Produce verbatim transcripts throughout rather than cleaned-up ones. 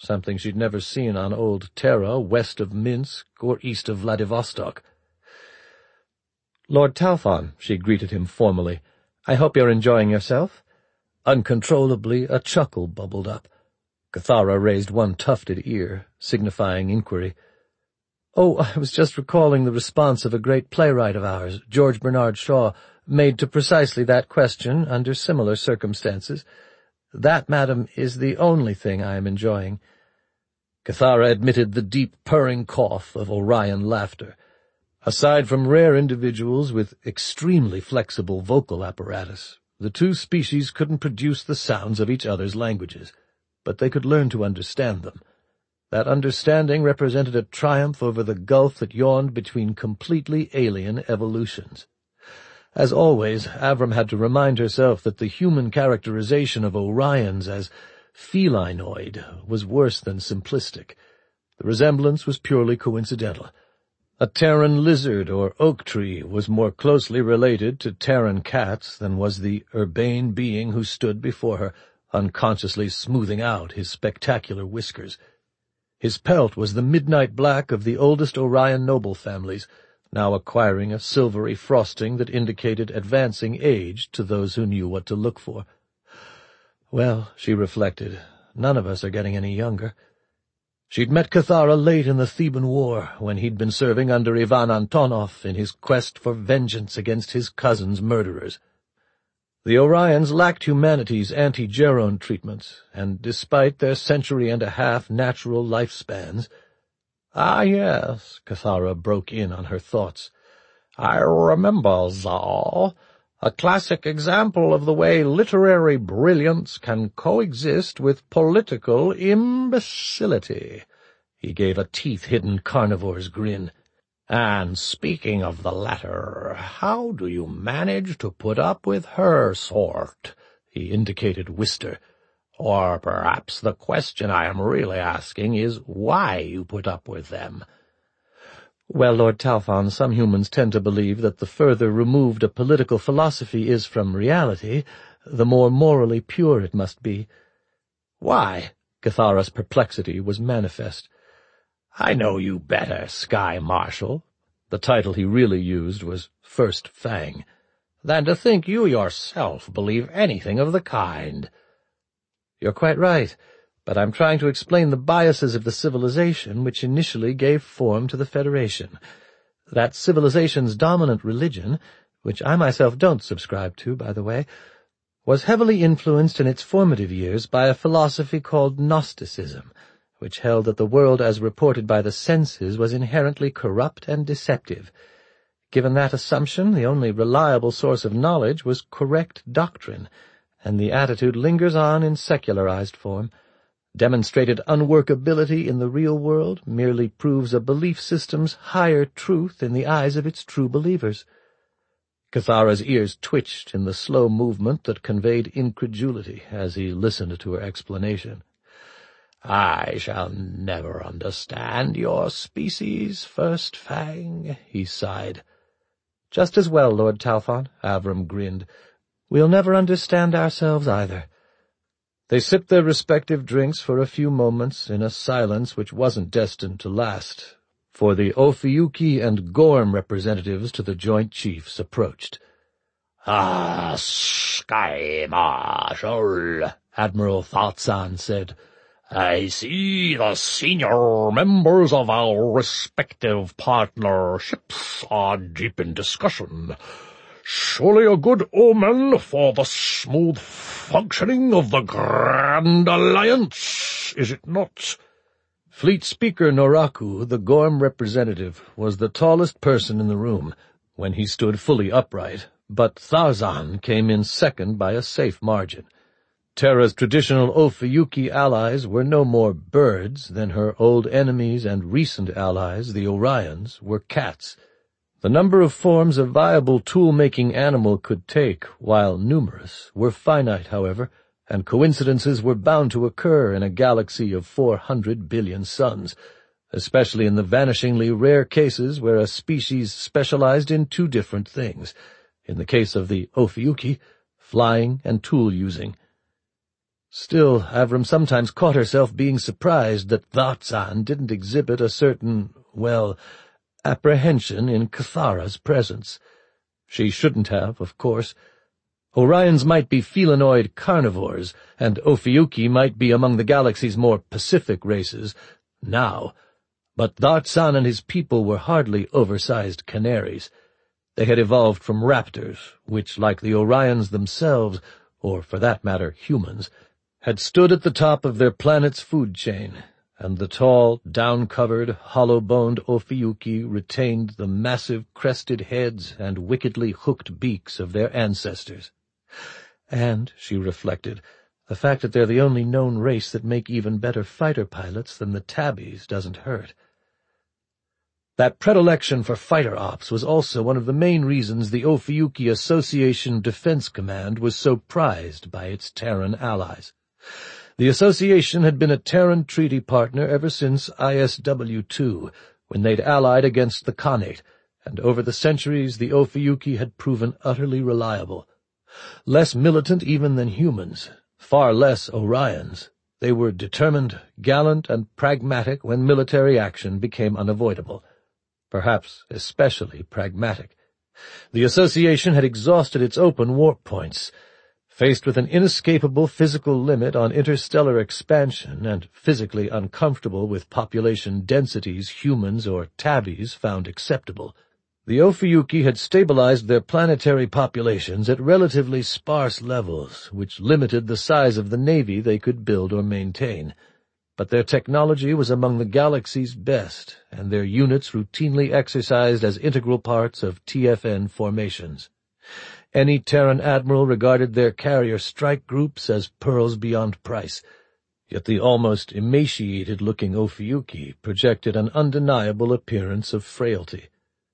something she'd never seen on old Terra, west of Minsk or east of Vladivostok. "Lord Talfon," she greeted him formally, "I hope you're enjoying yourself." Uncontrollably, a chuckle bubbled up. Cathara raised one tufted ear, signifying inquiry. "Oh, I was just recalling the response of a great playwright of ours, George Bernard Shaw, made to precisely that question under similar circumstances. That, madam, is the only thing I am enjoying." Cathara admitted the deep purring cough of Orion laughter. Aside from rare individuals with extremely flexible vocal apparatus, the two species couldn't produce the sounds of each other's languages, but they could learn to understand them. That understanding represented a triumph over the gulf that yawned between completely alien evolutions. As always, Avram had to remind herself that the human characterization of Orions as felinoid was worse than simplistic. The resemblance was purely coincidental. A Terran lizard or oak tree was more closely related to Terran cats than was the urbane being who stood before her, unconsciously smoothing out his spectacular whiskers. His pelt was the midnight black of the oldest Orion noble families, now acquiring a silvery frosting that indicated advancing age to those who knew what to look for. Well, she reflected, none of us are getting any younger. She'd met Cathara late in the Theban War, when he'd been serving under Ivan Antonov in his quest for vengeance against his cousin's murderers. The Orions lacked humanity's anti-Geron treatments, and despite their century-and-a-half natural lifespans— "Ah, yes," Cathara broke in on her thoughts. "I remember Zal, a classic example of the way literary brilliance can coexist with political imbecility." He gave a teeth-hidden carnivore's grin. "And speaking of the latter, how do you manage to put up with her sort?" He indicated Wister. "Or perhaps the question I am really asking is why you put up with them." "Well, Lord Talfon, some humans tend to believe that the further removed a political philosophy is from reality, the more morally pure it must be." "Why?" Cathara's perplexity was manifest. "I know you better, Sky Marshal." The title he really used was First Fang. "Than to think you yourself believe anything of the kind." "You're quite right, but I'm trying to explain the biases of the civilization which initially gave form to the Federation. That civilization's dominant religion, which I myself don't subscribe to, by the way, was heavily influenced in its formative years by a philosophy called Gnosticism, which held that the world as reported by the senses was inherently corrupt and deceptive. Given that assumption, the only reliable source of knowledge was correct doctrine, and the attitude lingers on in secularized form. Demonstrated unworkability in the real world merely proves a belief system's higher truth in the eyes of its true believers. Cathara's ears twitched in the slow movement that conveyed incredulity as he listened to her explanation. "I shall never understand your species, First Fang," he sighed. "Just as well, Lord Talfon," Avram grinned. "We'll never understand ourselves either." They sipped their respective drinks for a few moments in a silence which wasn't destined to last, for the Ophiuchi and Gorm representatives to the Joint Chiefs approached. "Ah, Sky Marshal," Admiral Falzan said, "I see the senior members of our respective partnerships are deep in discussion. Surely a good omen for the smooth functioning of the Grand Alliance, is it not?" Fleet Speaker Noraku, the Gorm representative, was the tallest person in the room, when he stood fully upright, but Tharzan came in second by a safe margin. Terra's traditional Ophiuchi allies were no more birds than her old enemies and recent allies, the Orions, were cats. The number of forms a viable tool-making animal could take, while numerous, were finite, however, and coincidences were bound to occur in a galaxy of four hundred billion suns, especially in the vanishingly rare cases where a species specialized in two different things, in the case of the Ophiuchi, flying and tool-using. Still, Avram sometimes caught herself being surprised that Thar-Zan didn't exhibit a certain, well, apprehension in Cathara's presence. She shouldn't have, of course. Orions might be felinoid carnivores, and Ophiuchi might be among the galaxy's more pacific races, now, but Thar-Zan and his people were hardly oversized canaries. They had evolved from raptors, which, like the Orions themselves, or for that matter humans, had stood at the top of their planet's food chain, and the tall, down-covered, hollow-boned Ophiuchi retained the massive crested heads and wickedly hooked beaks of their ancestors. And, she reflected, the fact that they're the only known race that make even better fighter pilots than the Tabbies doesn't hurt. That predilection for fighter ops was also one of the main reasons the Ophiuchi Association Defense Command was so prized by its Terran allies. The association had been a Terran treaty partner ever since I S W two, when they'd allied against the Khanate, and over the centuries the Ophiuchi had proven utterly reliable. Less militant even than humans, far less Orions, they were determined, gallant, and pragmatic when military action became unavoidable. Perhaps especially pragmatic. The association had exhausted its open warp points. Faced with an inescapable physical limit on interstellar expansion and physically uncomfortable with population densities humans or Tabbies found acceptable, the Ophiuchi had stabilized their planetary populations at relatively sparse levels, which limited the size of the navy they could build or maintain. But their technology was among the galaxy's best, and their units routinely exercised as integral parts of T F N formations. Any Terran admiral regarded their carrier strike groups as pearls beyond price, yet the almost emaciated-looking Ophiuchi projected an undeniable appearance of frailty.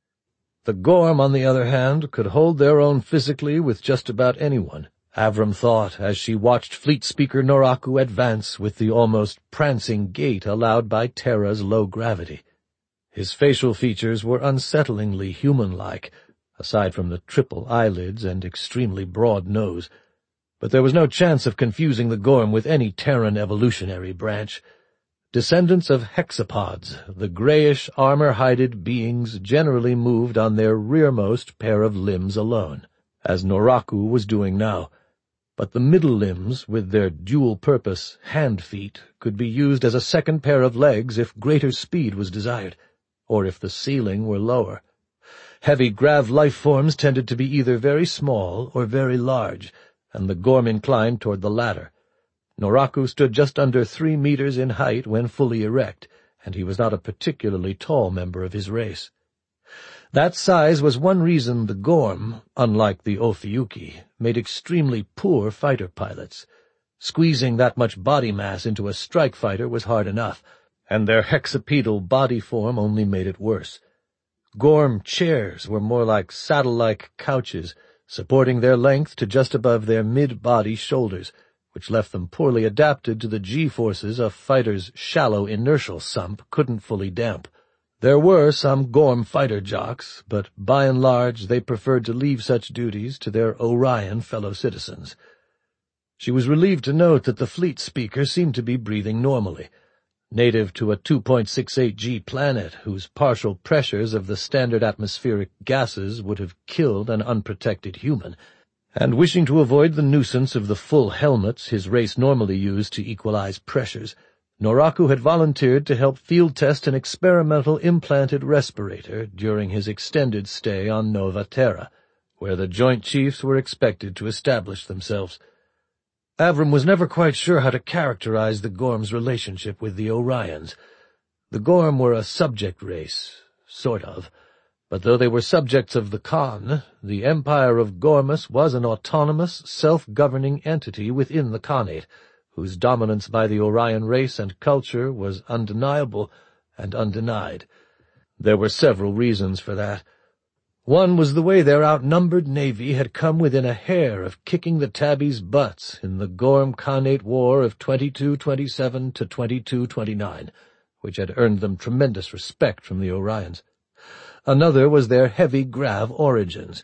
The Gorm, on the other hand, could hold their own physically with just about anyone, Avram thought as she watched Fleet Speaker Noraku advance with the almost prancing gait allowed by Terra's low gravity. His facial features were unsettlingly human-like, aside from the triple eyelids and extremely broad nose, but there was no chance of confusing the Gorm with any Terran evolutionary branch. Descendants of hexapods, the grayish, armor-hided beings generally moved on their rearmost pair of limbs alone, as Noraku was doing now, but the middle limbs, with their dual-purpose hand-feet, could be used as a second pair of legs if greater speed was desired, or if the ceiling were lower. Heavy grav life forms tended to be either very small or very large, and the Gorm inclined toward the latter. Noraku stood just under three meters in height when fully erect, and he was not a particularly tall member of his race. That size was one reason the Gorm, unlike the Ophiuchi, made extremely poor fighter pilots. Squeezing that much body mass into a strike fighter was hard enough, and their hexapedal body form only made it worse. Gorm chairs were more like saddle-like couches, supporting their length to just above their mid-body shoulders, which left them poorly adapted to the G-forces a fighter's shallow inertial sump couldn't fully damp. There were some Gorm fighter jocks, but by and large they preferred to leave such duties to their Orion fellow citizens. She was relieved to note that the fleet speaker seemed to be breathing normally. Native to a two point six eight G planet whose partial pressures of the standard atmospheric gases would have killed an unprotected human, and wishing to avoid the nuisance of the full helmets his race normally used to equalize pressures, Noraku had volunteered to help field-test an experimental implanted respirator during his extended stay on Nova Terra, where the Joint Chiefs were expected to establish themselves. Avram was never quite sure how to characterize the Gorm's relationship with the Orions. The Gorm were a subject race, sort of, but though they were subjects of the Khan, the Empire of Gormus was an autonomous, self-governing entity within the Khanate, whose dominance by the Orion race and culture was undeniable and undenied. There were several reasons for that. One was the way their outnumbered navy had come within a hair of kicking the Tabbies' butts in the Gorm-Khanate War of twenty-two twenty-seven to twenty-two twenty-nine, which had earned them tremendous respect from the Orions. Another was their heavy grav origins,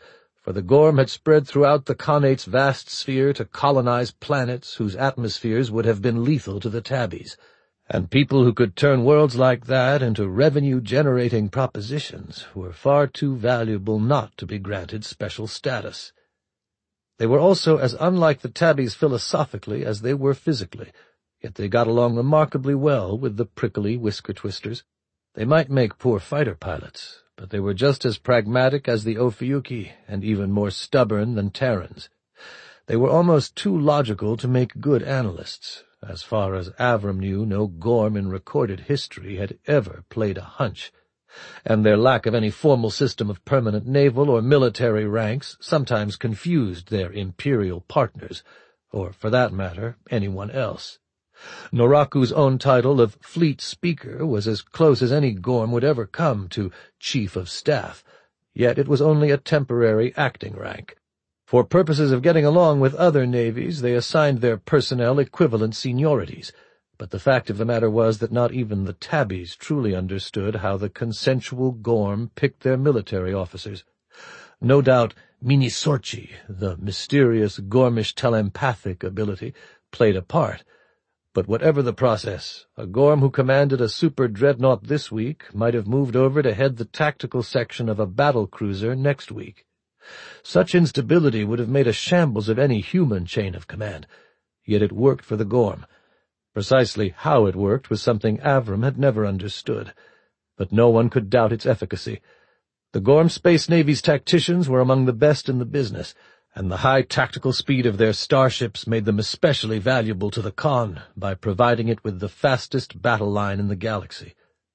for the Gorm had spread throughout the Khanate's vast sphere to colonize planets whose atmospheres would have been lethal to the tabbies, and people who could turn worlds like that into revenue-generating propositions were far too valuable not to be granted special status. They were also as unlike the tabbies philosophically as they were physically, yet they got along remarkably well with the prickly whisker-twisters. They might make poor fighter pilots, but they were just as pragmatic as the Ophiuchi, and even more stubborn than Terrans. They were almost too logical to make good analysts. As far as Avram knew, no Gorm in recorded history had ever played a hunch, and their lack of any formal system of permanent naval or military ranks sometimes confused their imperial partners, or, for that matter, anyone else. Noraku's own title of Fleet Speaker was as close as any Gorm would ever come to Chief of Staff, yet it was only a temporary acting rank. For purposes of getting along with other navies, they assigned their personnel equivalent seniorities, but the fact of the matter was that not even the tabbies truly understood how the consensual Gorm picked their military officers. No doubt Minisorchi, the mysterious Gormish telepathic ability, played a part, but whatever the process, a Gorm who commanded a super-dreadnought this week might have moved over to head the tactical section of a battle-cruiser next week. Such instability would have made a shambles of any human chain of command, yet it worked for the Gorm. Precisely how it worked was something Avram had never understood, but no one could doubt its efficacy. The Gorm Space Navy's tacticians were among the best in the business, and the high tactical speed of their starships made them especially valuable to the Khan by providing it with the fastest battle line in the galaxy.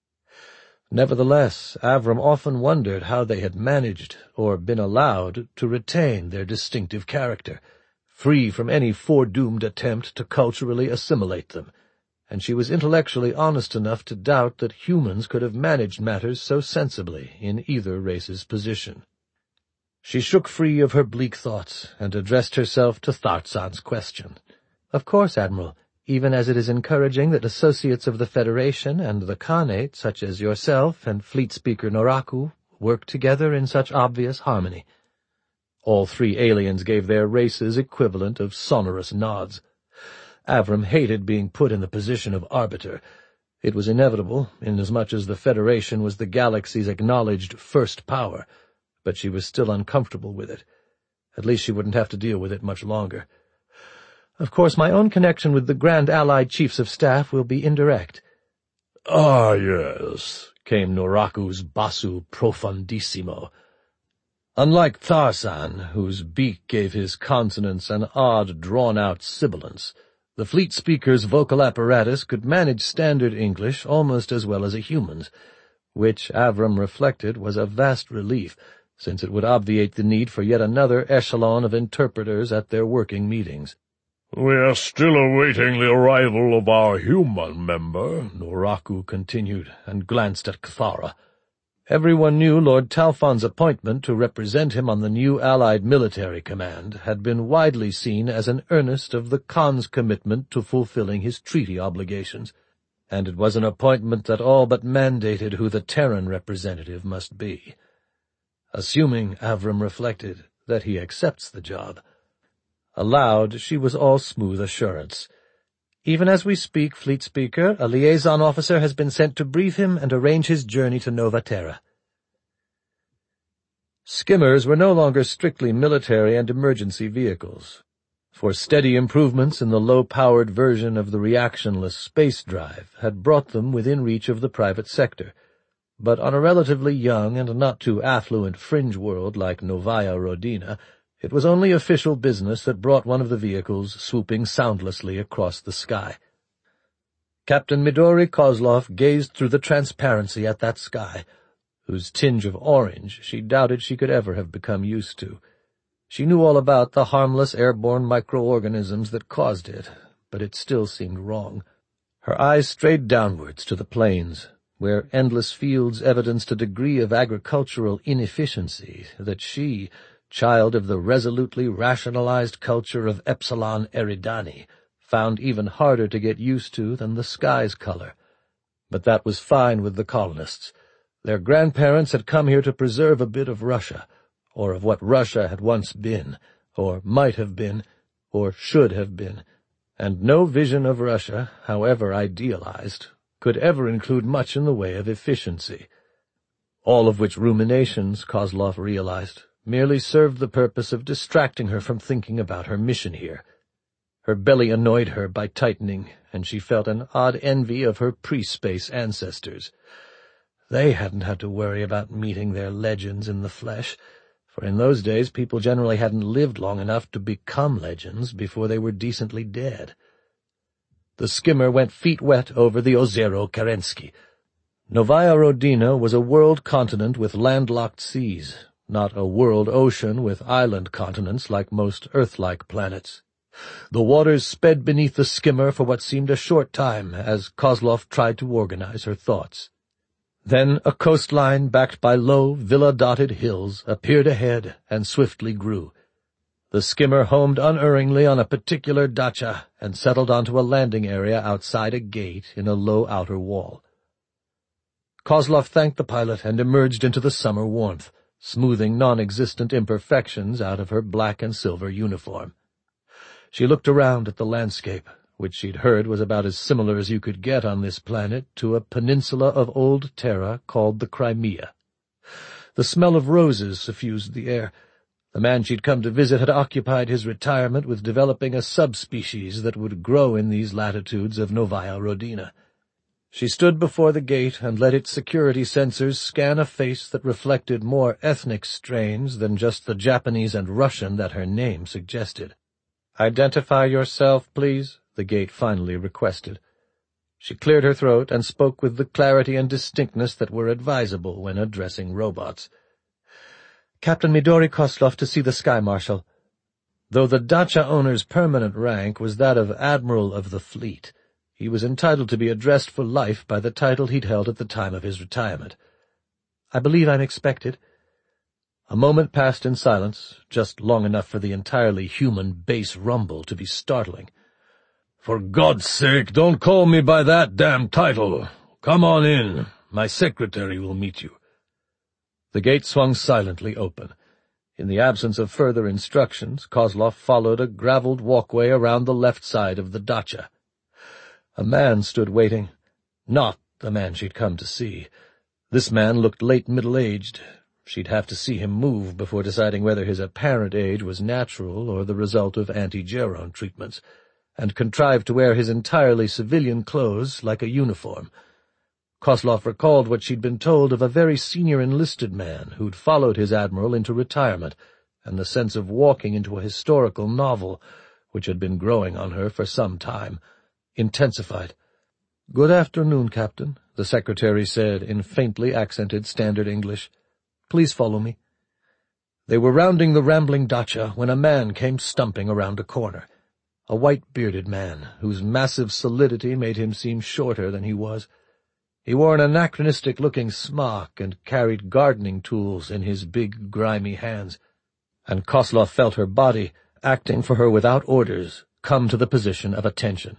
Nevertheless, Avram often wondered how they had managed, or been allowed, to retain their distinctive character, free from any foredoomed attempt to culturally assimilate them, and she was intellectually honest enough to doubt that humans could have managed matters so sensibly in either race's position. She shook free of her bleak thoughts, and addressed herself to Thartsan's question. "Of course, Admiral, even as it is encouraging that associates of the Federation and the Khanate, such as yourself and Fleet Speaker Noraku, work together in such obvious harmony." All three aliens gave their races equivalent of sonorous nods. Avram hated being put in the position of arbiter. It was inevitable, inasmuch as the Federation was the galaxy's acknowledged first power, but she was still uncomfortable with it. At least she wouldn't have to deal with it much longer. "Of course, my own connection with the Grand Allied Chiefs of Staff will be indirect." "Ah, yes," came Noraku's basso profundissimo. Unlike Tharsan, whose beak gave his consonants an odd, drawn-out sibilance, the Fleet Speaker's vocal apparatus could manage standard English almost as well as a human's, which, Avram reflected, was a vast relief, since it would obviate the need for yet another echelon of interpreters at their working meetings. "We are still awaiting the arrival of our human member," Noraku continued, and glanced at Cathara. Everyone knew Lord Talfon's appointment to represent him on the new Allied military command had been widely seen as an earnest of the Khan's commitment to fulfilling his treaty obligations, and it was an appointment that all but mandated who the Terran representative must be. Assuming, Avram reflected, that he accepts the job. Aloud, she was all smooth assurance. "Even as we speak, Fleet Speaker, a liaison officer has been sent to brief him and arrange his journey to Nova Terra." Skimmers were no longer strictly military and emergency vehicles, for steady improvements in the low-powered version of the reactionless space drive had brought them within reach of the private sector, but on a relatively young and not too affluent fringe world like Novaya Rodina, it was only official business that brought one of the vehicles swooping soundlessly across the sky. Captain Midori Kozlov gazed through the transparency at that sky, whose tinge of orange she doubted she could ever have become used to. She knew all about the harmless airborne microorganisms that caused it, but it still seemed wrong. Her eyes strayed downwards to the plains, where endless fields evidenced a degree of agricultural inefficiency that she, child of the resolutely rationalized culture of Epsilon Eridani, found even harder to get used to than the sky's color. But that was fine with the colonists. Their grandparents had come here to preserve a bit of Russia, or of what Russia had once been, or might have been, or should have been, and no vision of Russia, however idealized, could ever include much in the way of efficiency. All of which ruminations, Kozlov realized, merely served the purpose of distracting her from thinking about her mission here. Her belly annoyed her by tightening, and she felt an odd envy of her pre-space ancestors. They hadn't had to worry about meeting their legends in the flesh, for in those days people generally hadn't lived long enough to become legends before they were decently dead. The skimmer went feet wet over the Ozero Kerensky. Novaya Rodina was a world continent with landlocked seas, not a world ocean with island continents like most Earth-like planets. The waters sped beneath the skimmer for what seemed a short time as Kozlov tried to organize her thoughts. Then a coastline backed by low, villa-dotted hills appeared ahead and swiftly grew. The skimmer homed unerringly on a particular dacha and settled onto a landing area outside a gate in a low outer wall. Kozlov thanked the pilot and emerged into the summer warmth, smoothing non-existent imperfections out of her black and silver uniform. She looked around at the landscape, which she'd heard was about as similar as you could get on this planet to a peninsula of old Terra called the Crimea. The smell of roses suffused the air. The man she'd come to visit had occupied his retirement with developing a subspecies that would grow in these latitudes of Novaya Rodina. She stood before the gate and let its security sensors scan a face that reflected more ethnic strains than just the Japanese and Russian that her name suggested. "Identify yourself, please," the gate finally requested. She cleared her throat and spoke with the clarity and distinctness that were advisable when addressing robots. "Captain Midori Kozlov to see the Sky Marshal." Though the dacha owner's permanent rank was that of Admiral of the Fleet, he was entitled to be addressed for life by the title he'd held at the time of his retirement. "I believe I'm expected." A moment passed in silence, just long enough for the entirely human bass rumble to be startling. "For God's sake, don't call me by that damn title. Come on in. My secretary will meet you." The gate swung silently open. In the absence of further instructions, Kozlov followed a gravelled walkway around the left side of the dacha. A man stood waiting. Not the man she'd come to see. This man looked late middle-aged. She'd have to see him move before deciding whether his apparent age was natural or the result of anti-Geron treatments, and contrived to wear his entirely civilian clothes like a uniform. Kozlov recalled what she'd been told of a very senior enlisted man who'd followed his admiral into retirement, and the sense of walking into a historical novel, which had been growing on her for some time, intensified. "Good afternoon, Captain," the secretary said in faintly accented standard English. "Please follow me." They were rounding the rambling dacha when a man came stumping around a corner. A white-bearded man, whose massive solidity made him seem shorter than he was. He wore an anachronistic-looking smock and carried gardening tools in his big, grimy hands, and Kozlov felt her body, acting for her without orders, come to the position of attention.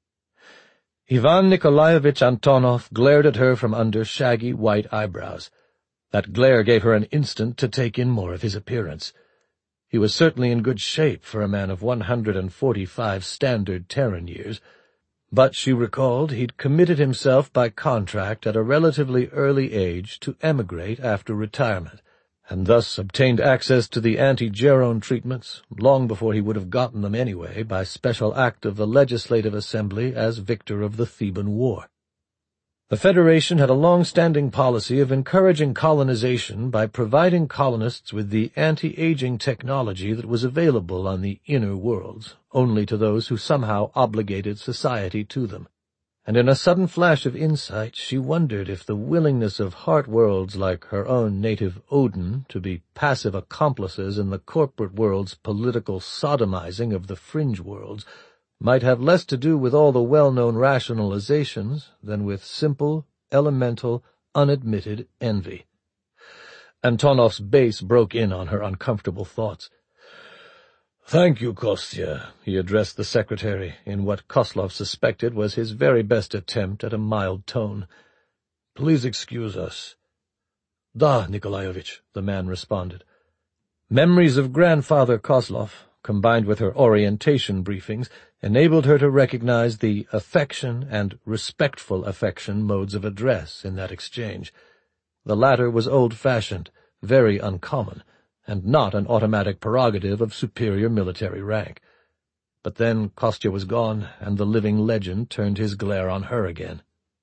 Ivan Nikolaevich Antonov glared at her from under shaggy white eyebrows. That glare gave her an instant to take in more of his appearance. He was certainly in good shape for a man of one hundred and forty-five standard Terran years, but she recalled he'd committed himself by contract at a relatively early age to emigrate after retirement, and thus obtained access to the anti-Geron treatments long before he would have gotten them anyway by special act of the Legislative Assembly as victor of the Theban War. The Federation had a long-standing policy of encouraging colonization by providing colonists with the anti-aging technology that was available on the inner worlds, only to those who somehow obligated society to them. And in a sudden flash of insight she wondered if the willingness of heart-worlds like her own native Odin to be passive accomplices in the corporate world's political sodomizing of the fringe worlds might have less to do with all the well-known rationalizations than with simple, elemental, unadmitted envy. Antonov's bass broke in on her uncomfortable thoughts. "Thank you, Kostya," he addressed the secretary, in what Kozlov suspected was his very best attempt at a mild tone. "Please excuse us." "Da, Nikolaevich," the man responded. Memories of Grandfather Kozlov, combined with her orientation briefings, enabled her to recognize the affection and respectful affection modes of address in that exchange. The latter was old-fashioned, very uncommon, and not an automatic prerogative of superior military rank. But then Kostya was gone, and the living legend turned his glare on her again.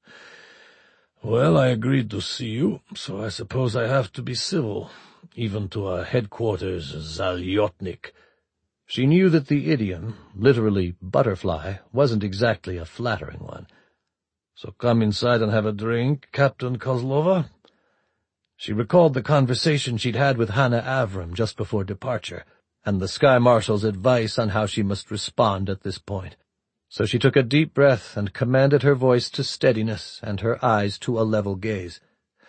"Well, I agreed to see you, so I suppose I have to be civil, even to a headquarters zalyotnik." She knew that the idiom, literally butterfly, wasn't exactly a flattering one. "So come inside and have a drink, Captain Kozlova?" She recalled the conversation she'd had with Hannah Avram just before departure, and the Sky Marshal's advice on how she must respond at this point. So she took a deep breath and commanded her voice to steadiness and her eyes to a level gaze.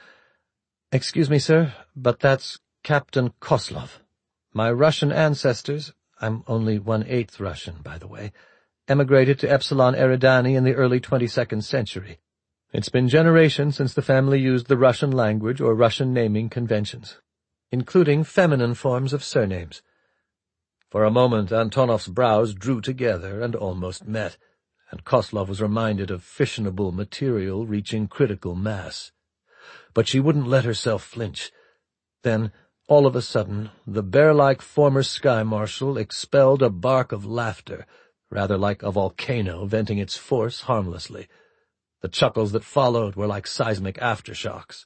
"Excuse me, sir, but that's Captain Kozlov. My Russian ancestors— I'm only one-eighth Russian, by the way— emigrated to Epsilon Eridani in the early twenty-second century. It's been generations since the family used the Russian language or Russian naming conventions, including feminine forms of surnames." For a moment Antonov's brows drew together and almost met, and Kozlov was reminded of fissionable material reaching critical mass. But she wouldn't let herself flinch. Then, all of a sudden, the bear-like former Sky Marshal expelled a bark of laughter, rather like a volcano venting its force harmlessly. The chuckles that followed were like seismic aftershocks.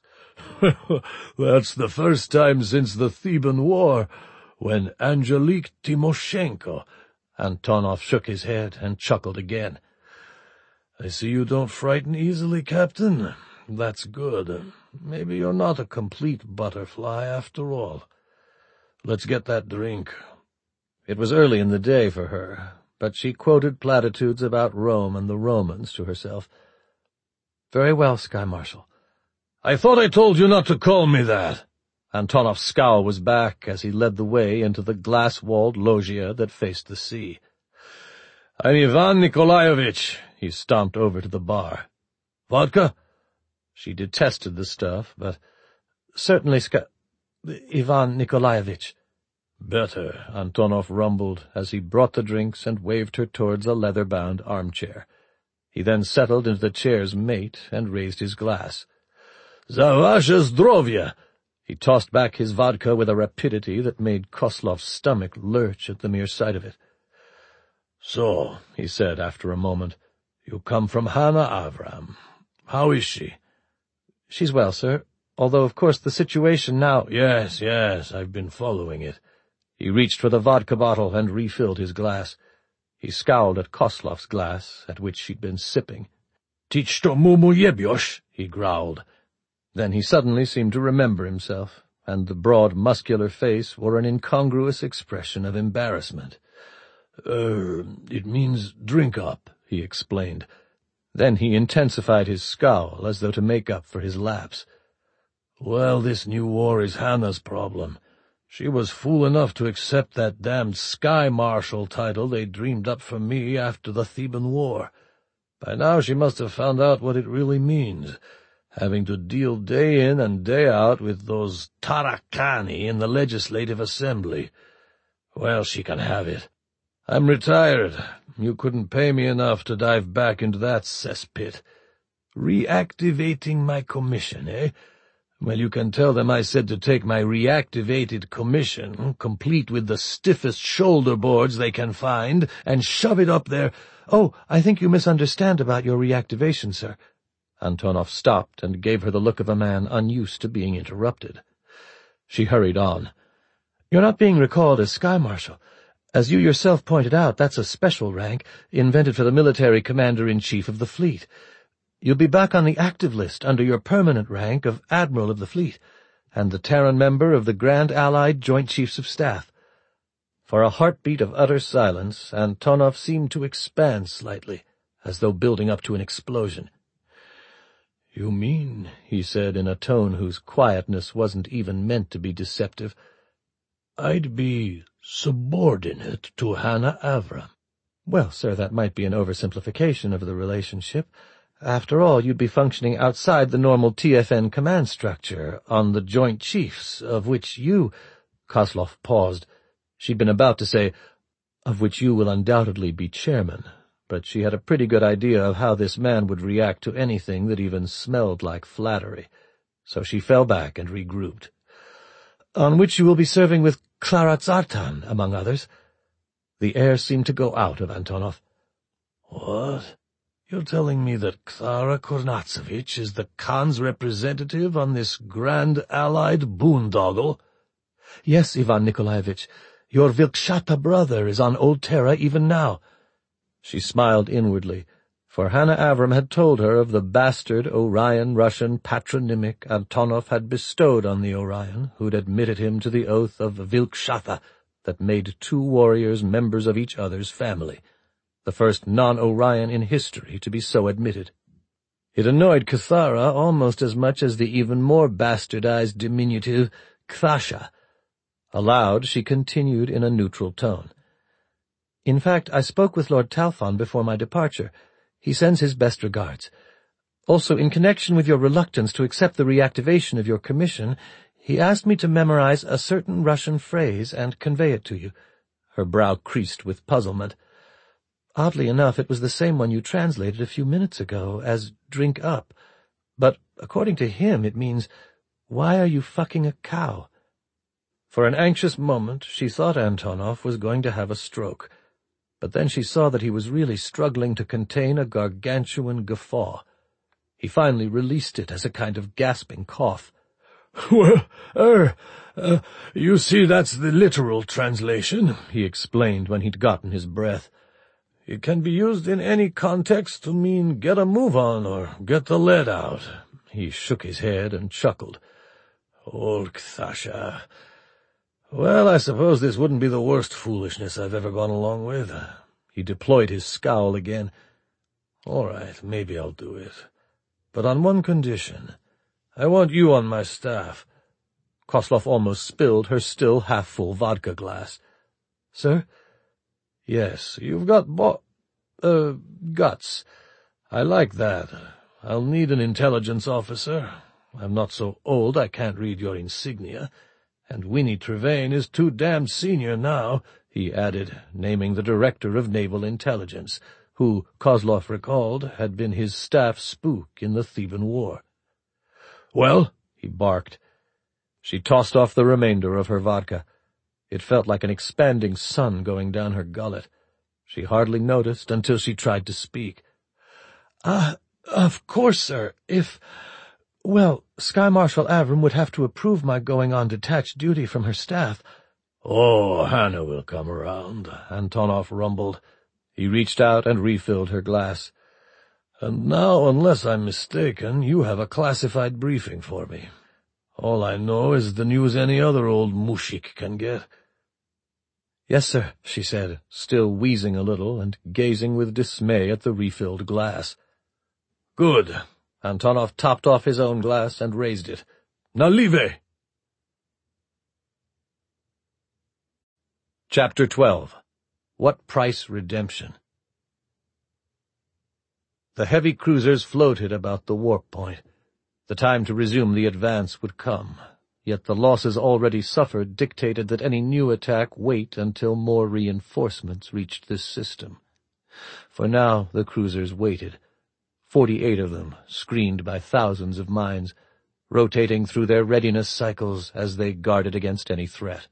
"That's the first time since the Theban War, when Angelique Timoshenko—" Antonov shook his head and chuckled again. "I see you don't frighten easily, Captain. That's good. Maybe you're not a complete butterfly after all. Let's get that drink." It was early in the day for her, but she quoted platitudes about Rome and the Romans to herself. "Very well, Sky Marshal." "I thought I told you not to call me that." Antonov's scowl was back as he led the way into the glass-walled loggia that faced the sea. "I'm Ivan Nikolaevich." He stomped over to the bar. "Vodka?" She detested the stuff, but— "Certainly, Sky— Ivan Nikolaevich." "Better," Antonov rumbled as he brought the drinks and waved her towards a leather-bound armchair. He then settled into the chair's mate and raised his glass. "Za vaše zdrovye!" He tossed back his vodka with a rapidity that made Kozlov's stomach lurch at the mere sight of it. "So," he said after a moment, "you come from Hannah Avram. How is she?" "She's well, sir, although, of course, the situation now—" "Yes, yes, I've been following it." He reached for the vodka bottle and refilled his glass. He scowled at Kozlov's glass, at which she'd been sipping. "Ty что mumu jebiosh?" he growled. Then he suddenly seemed to remember himself, and the broad, muscular face wore an incongruous expression of embarrassment. Er, it means drink up," he explained. Then he intensified his scowl, as though to make up for his lapse. "Well, this new war is Hannah's problem. She was fool enough to accept that damned Sky Marshal title they dreamed up for me after the Theban War. By now she must have found out what it really means, having to deal day in and day out with those tarakani in the Legislative Assembly. Well, she can have it. I'm retired. You couldn't pay me enough to dive back into that cesspit. Reactivating my commission, eh? Well, you can tell them I said to take my reactivated commission, complete with the stiffest shoulder boards they can find, and shove it up there. "Oh, I think you misunderstand about your reactivation, sir." Antonov stopped and gave her the look of a man unused to being interrupted. She hurried on. "You're not being recalled as Sky Marshal. As you yourself pointed out, that's a special rank, invented for the military commander-in-chief of the fleet. You'll be back on the active list under your permanent rank of Admiral of the Fleet, and the Terran member of the Grand Allied Joint Chiefs of Staff." For a heartbeat of utter silence, Antonov seemed to expand slightly, as though building up to an explosion. "You mean," he said in a tone whose quietness wasn't even meant to be deceptive, "I'd be subordinate to Hannah Avram?" "Well, sir, that might be an oversimplification of the relationship. After all, you'd be functioning outside the normal T F N command structure, on the Joint Chiefs, of which you— Kozlov paused. She'd been about to say, "Of which you will undoubtedly be chairman," but she had a pretty good idea of how this man would react to anything that even smelled like flattery, so she fell back and regrouped. "On which you will be serving with Clara Tsartan, among others." The air seemed to go out of Antonov. "What? You're telling me that Clara Kornatsevich is the Khan's representative on this Grand Allied boondoggle?" "Yes, Ivan Nikolaevich. Your Vilkshata brother is on Old Terra even now." She smiled inwardly, for Hannah Avram had told her of the bastard Orion Russian patronymic Antonov had bestowed on the Orion, who'd admitted him to the oath of Vilkshata that made two warriors members of each other's family, the first non-Orion in history to be so admitted. It annoyed Cathara almost as much as the even more bastardized diminutive Kthasha. Aloud, she continued in a neutral tone. "In fact, I spoke with Lord Talfon before my departure. He sends his best regards. Also, in connection with your reluctance to accept the reactivation of your commission, he asked me to memorize a certain Russian phrase and convey it to you." Her brow creased with puzzlement. "Oddly enough, it was the same one you translated a few minutes ago as drink up. But according to him, it means, why are you fucking a cow?" For an anxious moment, she thought Antonov was going to have a stroke. But then she saw that he was really struggling to contain a gargantuan guffaw. He finally released it as a kind of gasping cough. "Well, er, uh, you see, that's the literal translation," he explained when he'd gotten his breath. "It can be used in any context to mean get a move on or get the lead out." He shook his head and chuckled. "Old Kthasha. Well, I suppose this wouldn't be the worst foolishness I've ever gone along with." He deployed his scowl again. "All right, maybe I'll do it. But on one condition. I want you on my staff." Kozlov almost spilled her still half-full vodka glass. "Sir?" "Yes, you've got bo— uh, guts. I like that. I'll need an intelligence officer. I'm not so old I can't read your insignia. And Winnie Trevane is too damned senior now," he added, naming the director of naval intelligence, who, Kozlov recalled, had been his staff spook in the Theban War. "Well?" he barked. She tossed off the remainder of her vodka. It felt like an expanding sun going down her gullet. She hardly noticed until she tried to speak. "Ah, uh, of course, sir. If— Well, Sky Marshal Avram would have to approve my going on detached duty from her staff." "Oh, Hannah will come around," Antonov rumbled. He reached out and refilled her glass. "And now, unless I'm mistaken, you have a classified briefing for me. All I know is the news any other old mushik can get." "Yes, sir," she said, still wheezing a little and gazing with dismay at the refilled glass. "Good." Antonov topped off his own glass and raised it. "Nalive!" Chapter twelve. What Price Redemption? The heavy cruisers floated about the warp point. The time to resume the advance would come, yet the losses already suffered dictated that any new attack wait until more reinforcements reached this system. For now the cruisers waited. Forty-eight of them, screened by thousands of mines, rotating through their readiness cycles as they guarded against any threat.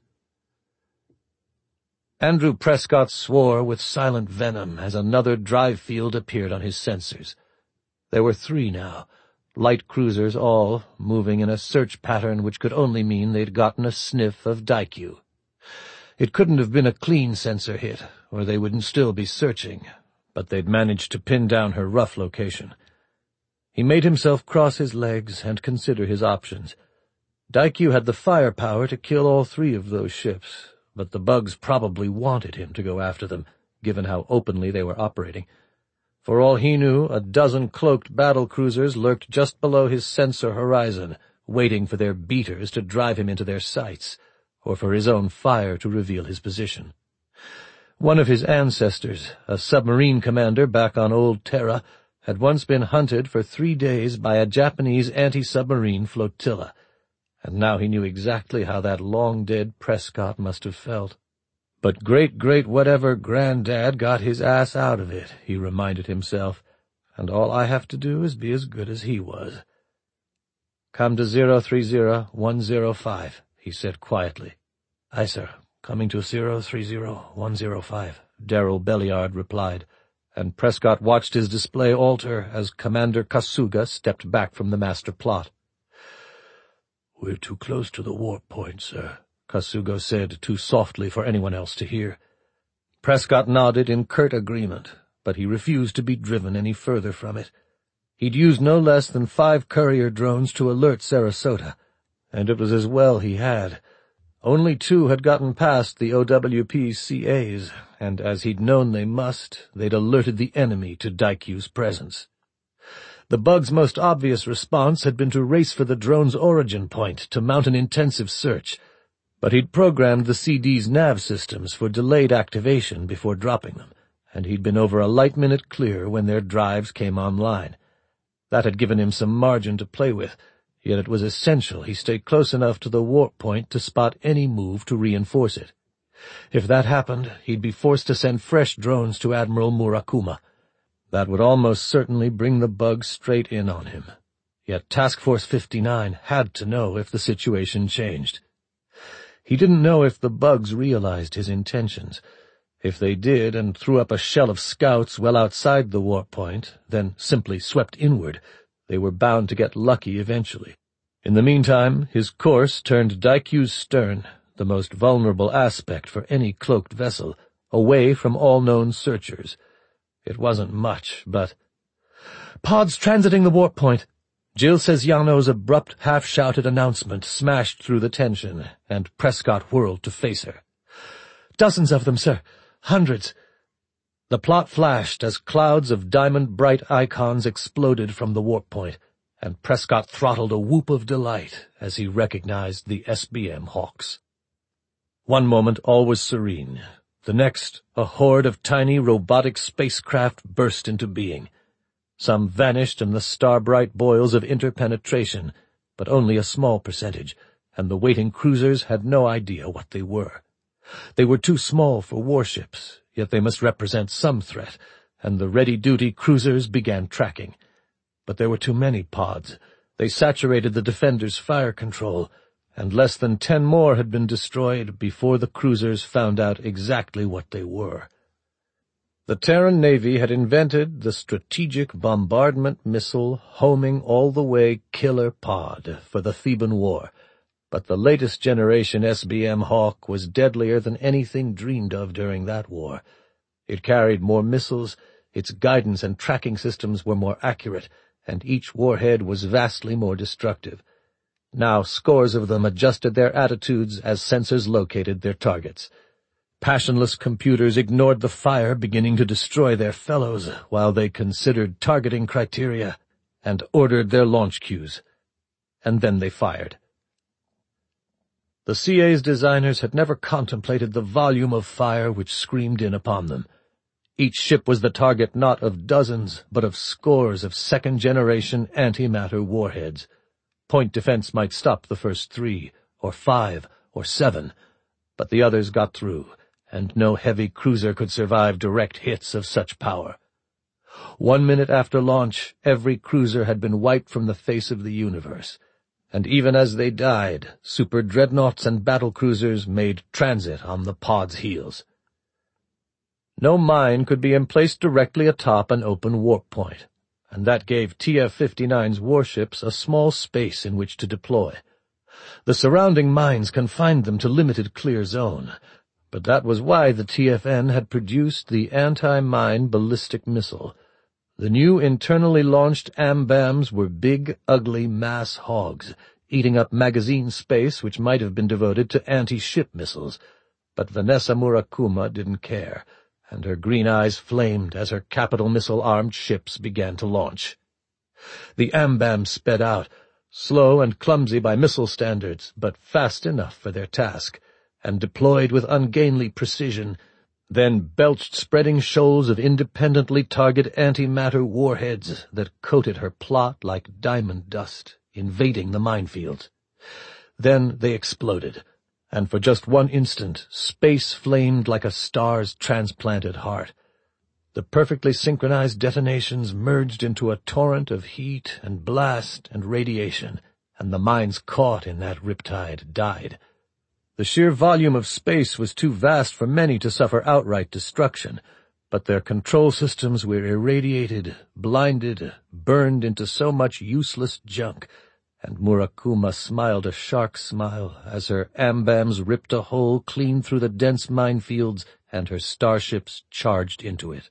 Andrew Prescott swore with silent venom as another drive field appeared on his sensors. There were three now, light cruisers all, moving in a search pattern which could only mean they'd gotten a sniff of Daikyu. It couldn't have been a clean sensor hit, or they wouldn't still be searching, but they'd managed to pin down her rough location. He made himself cross his legs and consider his options. Daikyu had the firepower to kill all three of those ships, but the bugs probably wanted him to go after them, given how openly they were operating. For all he knew, a dozen cloaked battle-cruisers lurked just below his sensor horizon, waiting for their beaters to drive him into their sights, or for his own fire to reveal his position. One of his ancestors, a submarine commander back on Old Terra, had once been hunted for three days by a Japanese anti-submarine flotilla, and now he knew exactly how that long-dead Prescott must have felt. But great-great-whatever Granddad got his ass out of it, he reminded himself, and all I have to do is be as good as he was. "Come to zero three zero one zero five, he said quietly. "Aye, sir. Coming to zero three zero one zero five, Darrell Belliard replied, and Prescott watched his display alter as Commander Kasuga stepped back from the master plot. "We're too close to the warp point, sir," Kasuga said too softly for anyone else to hear. Prescott nodded in curt agreement, but he refused to be driven any further from it. He'd used no less than five courier drones to alert Sarasota, and it was as well he had. Only two had gotten past the O W P C As, and as he'd known they must, they'd alerted the enemy to Daikyu's presence. The bug's most obvious response had been to race for the drone's origin point to mount an intensive search, but he'd programmed the C D's nav systems for delayed activation before dropping them, and he'd been over a light minute clear when their drives came online. That had given him some margin to play with, yet it was essential he stay close enough to the warp point to spot any move to reinforce it. If that happened, he'd be forced to send fresh drones to Admiral Murakuma. That would almost certainly bring the bug straight in on him. Yet Task Force fifty-nine had to know if the situation changed. He didn't know if the bugs realized his intentions. If they did and threw up a shell of scouts well outside the warp point, then simply swept inward, they were bound to get lucky eventually. In the meantime, his course turned Daikyu's stern, the most vulnerable aspect for any cloaked vessel, away from all known searchers. It wasn't much, but— "Pods transiting the warp point!" Jill Sesiano's abrupt, half-shouted announcement smashed through the tension, and Prescott whirled to face her. "Dozens of them, sir. Hundreds." The plot flashed as clouds of diamond-bright icons exploded from the warp point, and Prescott throttled a whoop of delight as he recognized the S B M Hawks. One moment all was serene. The next, a horde of tiny robotic spacecraft burst into being. Some vanished in the star-bright boils of interpenetration, but only a small percentage, and the waiting cruisers had no idea what they were. They were too small for warships, yet they must represent some threat, and the ready-duty cruisers began tracking. But there were too many pods. They saturated the defenders' fire control, and less than ten more had been destroyed before the cruisers found out exactly what they were. The Terran Navy had invented the strategic bombardment missile homing all-the-way killer pod for the Theban War, but the latest generation S B M Hawk was deadlier than anything dreamed of during that war. It carried more missiles, its guidance and tracking systems were more accurate, and each warhead was vastly more destructive. Now scores of them adjusted their attitudes as sensors located their targets. Passionless computers ignored the fire beginning to destroy their fellows while they considered targeting criteria and ordered their launch cues. And then they fired. The C A's designers had never contemplated the volume of fire which screamed in upon them. Each ship was the target not of dozens, but of scores of second-generation antimatter warheads. Point defense might stop the first three, or five, or seven, but the others got through, and no heavy cruiser could survive direct hits of such power. One minute after launch, every cruiser had been wiped from the face of the universe, and even as they died, super dreadnoughts and battlecruisers made transit on the pod's heels. No mine could be emplaced directly atop an open warp point, and that gave T F fifty-nine's warships a small space in which to deploy. The surrounding mines confined them to limited clear zone, but that was why the T F N had produced the anti-mine ballistic missile. The new internally launched A M BAMs were big, ugly mass hogs, eating up magazine space which might have been devoted to anti-ship missiles. But Vanessa Murakuma didn't care, and her green eyes flamed as her capital missile-armed ships began to launch. The A M BAMs sped out, slow and clumsy by missile standards, but fast enough for their task, and deployed with ungainly precision, then belched spreading shoals of independently target antimatter warheads that coated her plot like diamond dust, invading the minefields. Then they exploded, and for just one instant space flamed like a star's transplanted heart. The perfectly synchronized detonations merged into a torrent of heat and blast and radiation, and the mines caught in that riptide died. The sheer volume of space was too vast for many to suffer outright destruction, but their control systems were irradiated, blinded, burned into so much useless junk, and Murakuma smiled a shark smile as her ambams ripped a hole clean through the dense minefields and her starships charged into it.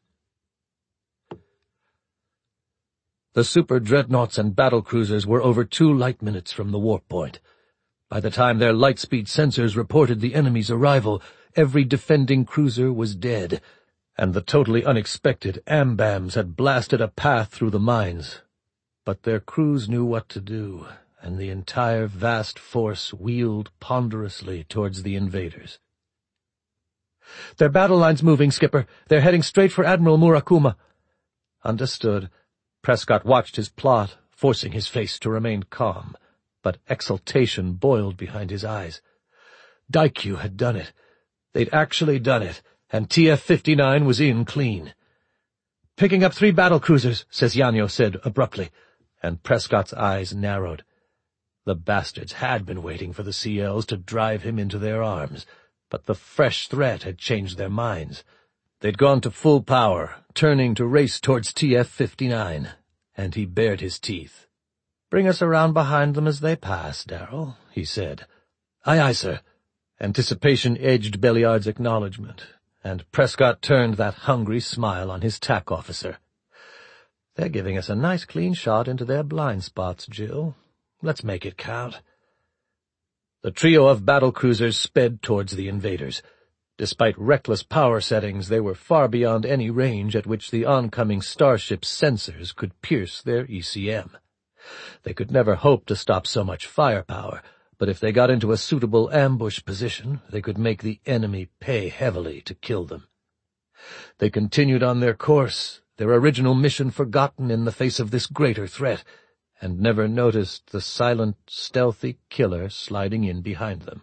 The super dreadnoughts and battlecruisers were over two light minutes from the warp point. By the time their lightspeed sensors reported the enemy's arrival, every defending cruiser was dead, and the totally unexpected Ambams had blasted a path through the mines. But their crews knew what to do, and the entire vast force wheeled ponderously towards the invaders. "Their battle line's moving, Skipper. They're heading straight for Admiral Murakuma." Understood. Prescott watched his plot, forcing his face to remain calm, but exultation boiled behind his eyes. Daikyu had done it. They'd actually done it, and T F fifty-nine was in clean. "Picking up three battlecruisers," Sesiano said abruptly, and Prescott's eyes narrowed. The bastards had been waiting for the C Ls to drive him into their arms, but the fresh threat had changed their minds. They'd gone to full power, turning to race towards T F fifty-nine, and he bared his teeth. "Bring us around behind them as they pass, Darrell," he said. "Aye, aye, sir." Anticipation edged Belliard's acknowledgment, and Prescott turned that hungry smile on his tack officer. "They're giving us a nice clean shot into their blind spots, Jill. Let's make it count." The trio of battlecruisers sped towards the invaders. Despite reckless power settings, they were far beyond any range at which the oncoming starship's sensors could pierce their E C M. They could never hope to stop so much firepower, but if they got into a suitable ambush position, they could make the enemy pay heavily to kill them. They continued on their course, their original mission forgotten in the face of this greater threat, and never noticed the silent, stealthy killer sliding in behind them.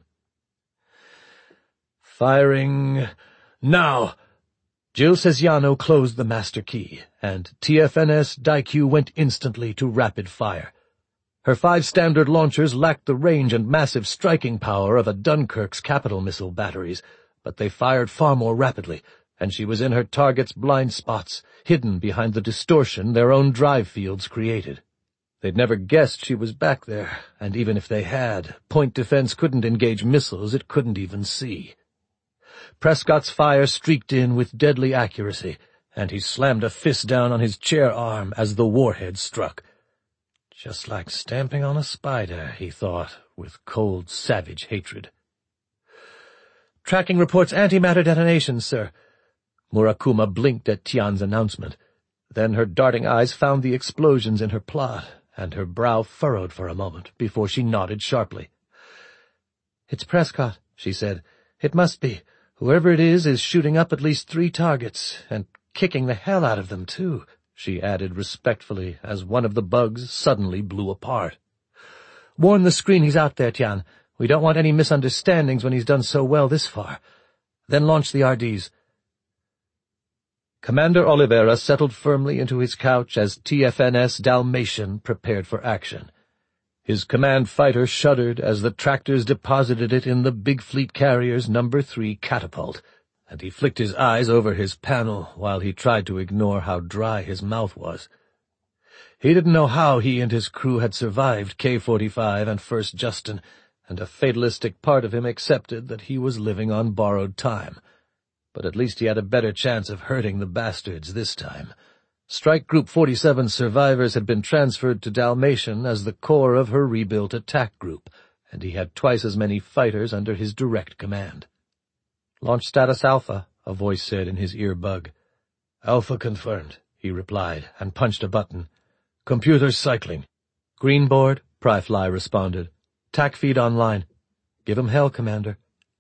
"Firing now!" Jill Sesiano closed the master key, and T F N S Daikyu went instantly to rapid fire. Her five standard launchers lacked the range and massive striking power of a Dunkirk's capital missile batteries, but they fired far more rapidly, and she was in her target's blind spots, hidden behind the distortion their own drive fields created. They'd never guessed she was back there, and even if they had, point defense couldn't engage missiles it couldn't even see. Prescott's fire streaked in with deadly accuracy, and he slammed a fist down on his chair arm as the warhead struck. Just like stamping on a spider, he thought, with cold, savage hatred. "Tracking reports antimatter detonations, sir." Murakuma blinked at Tian's announcement. Then her darting eyes found the explosions in her plot, and her brow furrowed for a moment before she nodded sharply. "It's Prescott," she said. "It must be. Whoever it is is shooting up at least three targets, and kicking the hell out of them, too," she added respectfully as one of the bugs suddenly blew apart. "Warn the screen he's out there, Tian. We don't want any misunderstandings when he's done so well this far. Then launch the R Ds." Commander Oliveira settled firmly into his couch as T F N S Dalmatian prepared for action. His command fighter shuddered as the tractors deposited it in the Big Fleet Carrier's number three catapult, and he flicked his eyes over his panel while he tried to ignore how dry his mouth was. He didn't know how he and his crew had survived K forty-five and First Justin, and a fatalistic part of him accepted that he was living on borrowed time. But at least he had a better chance of hurting the bastards this time. Strike Group forty-seven's survivors had been transferred to Dalmatian as the core of her rebuilt attack group, and he had twice as many fighters under his direct command. "Launch status Alpha," a voice said in his earbug. "Alpha confirmed," he replied, and punched a button. "Computers cycling." "Green board," Pryfly responded. "Tac feed online." "Give him hell, Commander."